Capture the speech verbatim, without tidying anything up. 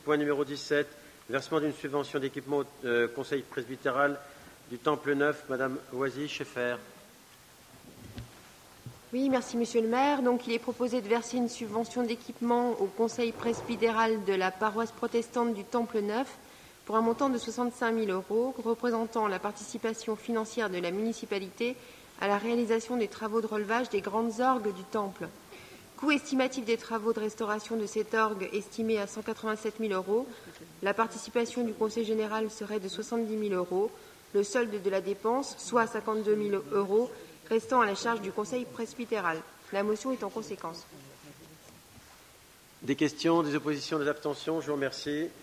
Point numéro dix-sept, versement d'une subvention d'équipement au euh, conseil presbytéral du Temple Neuf. Madame Loisy-Scheffer. Oui, merci Monsieur le maire. Donc, il est proposé de verser une subvention d'équipement au conseil presbytéral de la paroisse protestante du Temple Neuf pour un montant de soixante-cinq mille euros, représentant la participation financière de la municipalité à la réalisation des travaux de relevage des grandes orgues du Temple. Coût estimatif des travaux de restauration de cet orgue estimé à cent quatre-vingt-sept mille euros. La participation du conseil général serait de soixante-dix mille euros. Le solde de la dépense, soit cinquante-deux mille euros, restant à la charge du conseil presbytéral. La motion est en conséquence. Des questions, des oppositions, des abstentions? Je vous remercie.